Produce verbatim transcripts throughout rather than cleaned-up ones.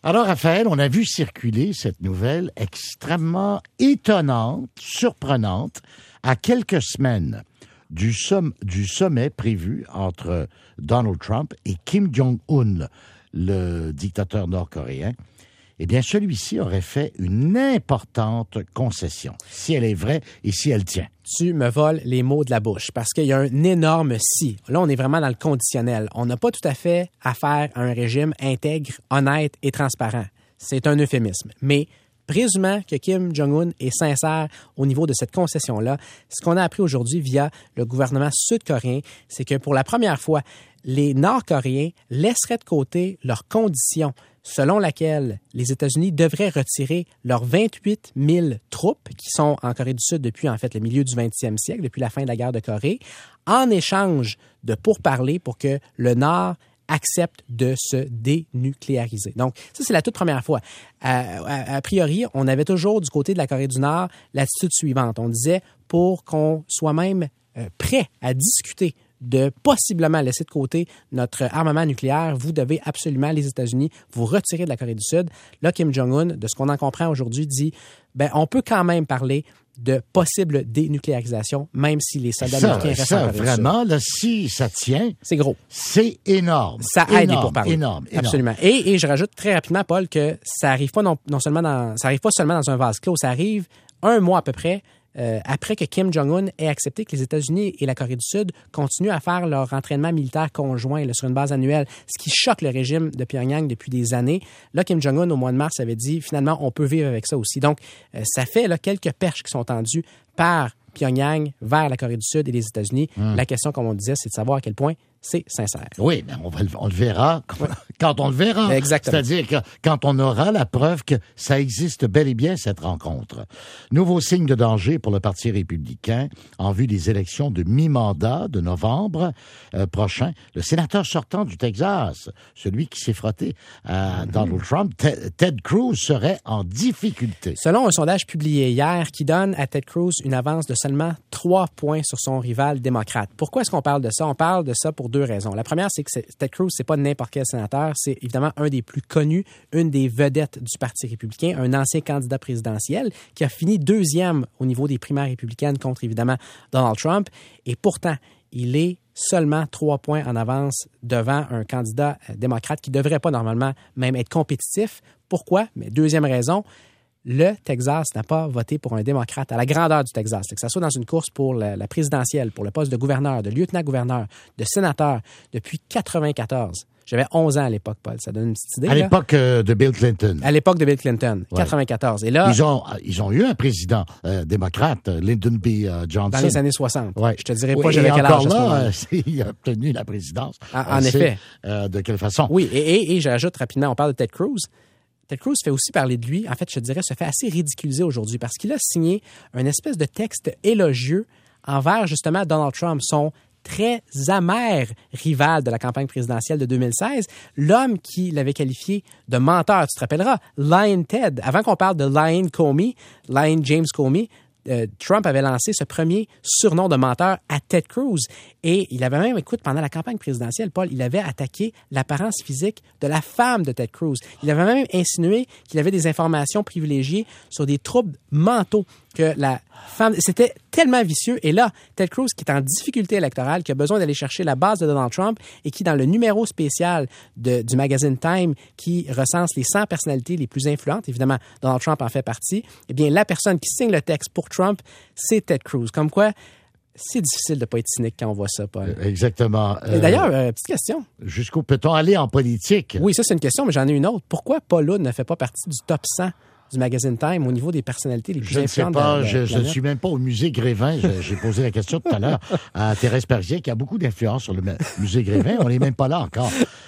Alors, Raphaël, on a vu circuler cette nouvelle extrêmement étonnante, surprenante, à quelques semaines du, somm- du sommet prévu entre Donald Trump et Kim Jong-un, le dictateur nord-coréen. Eh bien, celui-ci aurait fait une importante concession, si elle est vraie et si elle tient. Tu me voles les mots de la bouche parce qu'il y a un énorme si. Là, on est vraiment dans le conditionnel. On n'a pas tout à fait affaire à un régime intègre, honnête et transparent. C'est un euphémisme. Mais présumant que Kim Jong-un est sincère au niveau de cette concession-là, ce qu'on a appris aujourd'hui via le gouvernement sud-coréen, c'est que pour la première fois, les Nord-Coréens laisseraient de côté leurs conditions selon laquelle les États-Unis devraient retirer leurs vingt-huit mille troupes qui sont en Corée du Sud depuis en fait le milieu du vingtième siècle, depuis la fin de la guerre de Corée, en échange de pourparlers pour que le Nord accepte de se dénucléariser. Donc, ça, c'est la toute première fois. A, a, a priori, on avait toujours du côté de la Corée du Nord l'attitude suivante. On disait, pour qu'on soit même euh, prêt à discuter de possiblement laisser de côté notre armement nucléaire, vous devez absolument, les États-Unis, vous retirer de la Corée du Sud. Là, Kim Jong-un, de ce qu'on en comprend aujourd'hui, dit, ben, on peut quand même parler de possible dénucléarisation, même si les soldats ça, américains restent ça, en Corée du Sud. Vraiment, là, si ça tient, c'est gros. C'est énorme. Ça aide énorme, les pourparlers. Énorme, énorme. Absolument. Et, et je rajoute très rapidement, Paul, que ça arrive pas non, non seulement dans, ça arrive pas seulement dans un vase clos, ça arrive un mois à peu près Euh, après que Kim Jong-un ait accepté que les États-Unis et la Corée du Sud continuent à faire leur entraînement militaire conjoint là, sur une base annuelle, ce qui choque le régime de Pyongyang depuis des années. Là, Kim Jong-un, au mois de mars, avait dit, finalement, on peut vivre avec ça aussi. Donc, euh, ça fait là, quelques perches qui sont tendues par Pyongyang vers la Corée du Sud et les États-Unis. Hum. La question, comme on disait, c'est de savoir à quel point c'est sincère. Oui, mais on, va, on le verra quand, quand on le verra. Exactement. C'est-à-dire que quand on aura la preuve que ça existe bel et bien, cette rencontre. Nouveau signe de danger pour le Parti républicain en vue des élections de mi-mandat de novembre euh, prochain. Le sénateur sortant du Texas, celui qui s'est frotté à Donald Trump, Ted, Ted Cruz, serait en difficulté. Selon un sondage publié hier qui donne à Ted Cruz une avance de seulement trois points sur son rival démocrate. Pourquoi est-ce qu'on parle de ça? On parle de ça pour deux raisons. La première, c'est que c'est, Ted Cruz, c'est pas n'importe quel sénateur, c'est évidemment un des plus connus, une des vedettes du Parti républicain, un ancien candidat présidentiel qui a fini deuxième au niveau des primaires républicaines contre évidemment Donald Trump. Et pourtant, il est seulement trois points en avance devant un candidat démocrate qui devrait pas normalement même être compétitif. Pourquoi? Mais deuxième raison, le Texas n'a pas voté pour un démocrate à la grandeur du Texas. Que ce soit dans une course pour la, la présidentielle, pour le poste de gouverneur, de lieutenant-gouverneur, de sénateur, depuis quatre-vingt-quatorze. J'avais onze ans à l'époque, Paul. Ça donne une petite idée. À là. l'époque euh, de Bill Clinton. À l'époque de Bill Clinton, ouais. quatre-vingt-quatorze. Et là, ils ont, ils ont eu un président euh, démocrate, Lyndon B. Euh, Johnson. Dans les années soixante. Ouais. Je te dirais pas, oui, j'avais quel âge. Encore là, euh, il a obtenu la présidence. En, en effet. Euh, de quelle façon? Oui, et, et, et j'ajoute rapidement, on parle de Ted Cruz. Ted Cruz fait aussi parler de lui. En fait, je te dirais, se fait assez ridiculiser aujourd'hui parce qu'il a signé un espèce de texte élogieux envers, justement, Donald Trump, son très amer rival de la campagne présidentielle de deux mille seize, l'homme qui l'avait qualifié de menteur, tu te rappelleras, Lion Ted. Avant qu'on parle de Lion Comey, Lion James Comey, Euh, Trump avait lancé ce premier surnom de menteur à Ted Cruz. Et il avait même, écoute, pendant la campagne présidentielle, Paul, il avait attaqué l'apparence physique de la femme de Ted Cruz. Il avait même insinué qu'il avait des informations privilégiées sur des troubles mentaux que la femme... C'était tellement vicieux. Et là, Ted Cruz, qui est en difficulté électorale, qui a besoin d'aller chercher la base de Donald Trump et qui, dans le numéro spécial de, du magazine Time, qui recense les cent personnalités les plus influentes, évidemment, Donald Trump en fait partie, eh bien, la personne qui signe le texte pour Trump, c'est Ted Cruz. Comme quoi, c'est difficile de ne pas être cynique quand on voit ça, Paul. Exactement. Et d'ailleurs, euh, petite question. Jusqu'où peut-on aller en politique? Oui, ça, c'est une question, mais j'en ai une autre. Pourquoi Paul Oud ne fait pas partie du top cent du magazine Time au niveau des personnalités les plus je influentes? Je ne sais pas, de, de, je ne suis même pas au musée Grévin. Je, j'ai posé la question tout à l'heure à Thérèse Parisien, qui a beaucoup d'influence sur le musée Grévin. On n'est même pas là encore.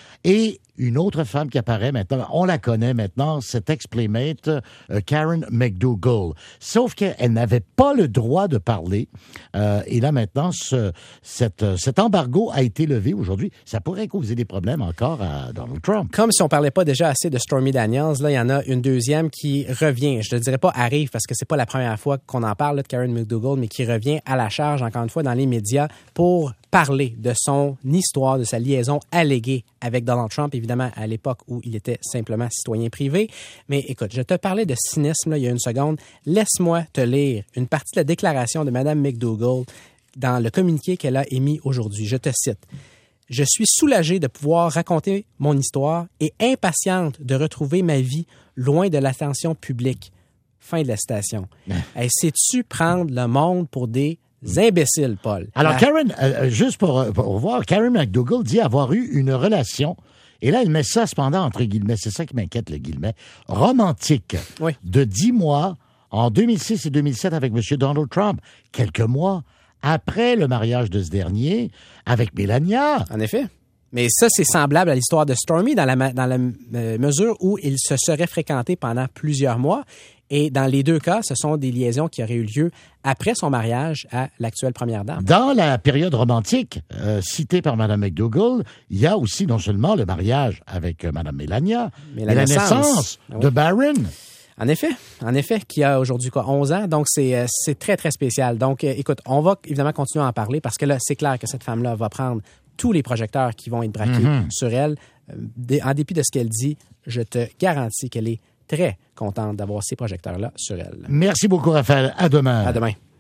Et une autre femme qui apparaît maintenant, on la connaît maintenant, cette ex-playmate, euh, Karen McDougal. Sauf qu'elle n'avait pas le droit de parler. Euh, et là, maintenant, ce, cette, cet embargo a été levé aujourd'hui. Ça pourrait causer des problèmes encore à Donald Trump. Comme si on parlait pas déjà assez de Stormy Daniels, là, il y en a une deuxième qui revient. Je ne dirais pas arrive, parce que c'est pas la première fois qu'on en parle là, de Karen McDougal, mais qui revient à la charge, encore une fois, dans les médias pour parler de son histoire, de sa liaison alléguée avec Donald Trump, évidemment. évidemment à l'époque où il était simplement citoyen privé. Mais écoute, je te parlais de cynisme là, il y a une seconde. Laisse-moi te lire une partie de la déclaration de Mme McDougall dans le communiqué qu'elle a émis aujourd'hui. Je te cite. « Je suis soulagée de pouvoir raconter mon histoire et impatiente de retrouver ma vie loin de l'attention publique. » Fin de la citation. Hey, sais-tu prendre le monde pour des imbéciles, Paul? Alors, La... Karen, euh, juste pour, pour voir, Karen McDougall dit avoir eu une relation, et là, elle met ça cependant entre guillemets, c'est ça qui m'inquiète, le guillemet, romantique, oui. de dix mois en deux mille six et deux mille sept avec M. Donald Trump. Quelques mois après le mariage de ce dernier avec Melania. En effet. Mais ça, c'est semblable à l'histoire de Stormy dans la, dans la euh, mesure où ils se seraient fréquentés pendant plusieurs mois. Et dans les deux cas, ce sont des liaisons qui auraient eu lieu après son mariage à l'actuelle première dame. Dans la période romantique euh, citée par Mme McDougall, il y a aussi non seulement le mariage avec euh, Mme Melania, mais, mais la naissance, naissance oui. de Barron. En effet, en effet, qui a aujourd'hui quoi, onze ans, donc c'est euh, c'est très, très spécial. Donc, euh, écoute, on va évidemment continuer à en parler parce que là, c'est clair que cette femme-là va prendre tous les projecteurs qui vont être braqués mm-hmm. sur elle. Euh, en dépit de ce qu'elle dit, je te garantis qu'elle est très contente d'avoir ces projecteurs-là sur elle. Merci beaucoup, Raphaël. À demain. À demain.